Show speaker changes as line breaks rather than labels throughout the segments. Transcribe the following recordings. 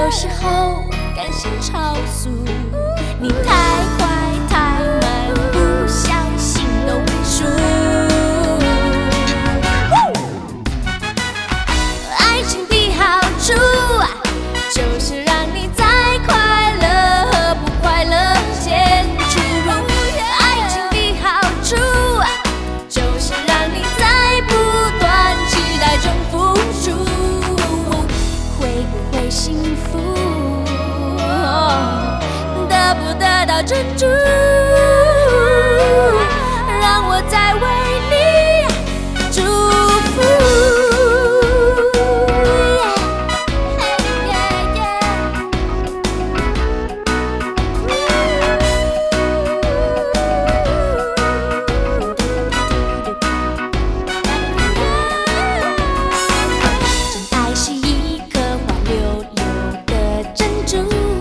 有时候感性超速，你太快太慢，不小心都会输。爱情的好处就是让你在快乐和不快乐间出入。爱情的好处就是让你在不断期待中付出。会不会幸福？得不得到珍珠？让我再为你祝福。真爱是一颗滑溜溜的珍珠，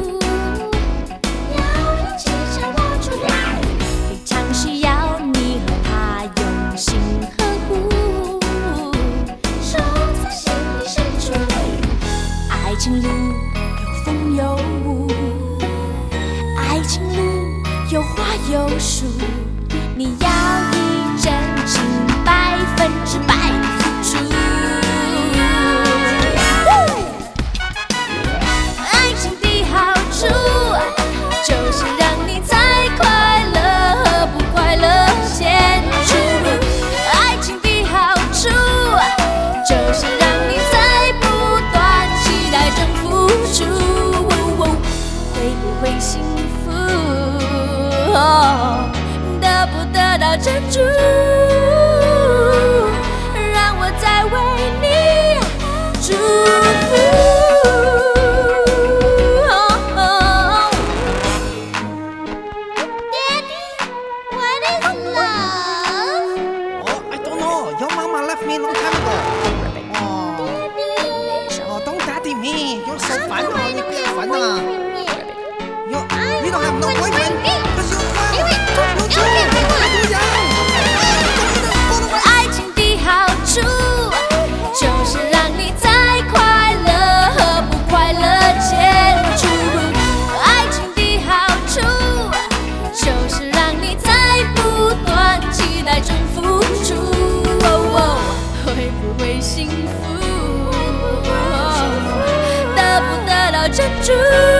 要一起掌握住，非常需要你和他用心呵护，守在心里深处。爱情路有风有雾，爱情路有花有树，你要以真情100%付出。爱情的好处就是让你在快乐和不快乐间出入。爱情的好处就是让你在不断期待中付出。会不会幸福？得不得到珍珠？让我再为你祝福。
I don't know. Your mama left me long time ago. Oh, don't daddy me. You're so 烦哦，你不要烦呐。You don't have no boyfriend because you're
爱情的好处就是让你在快乐和不快乐间出入。爱情的好处就是让你在不断期待中付出。会不会幸福？得不得到珍珠？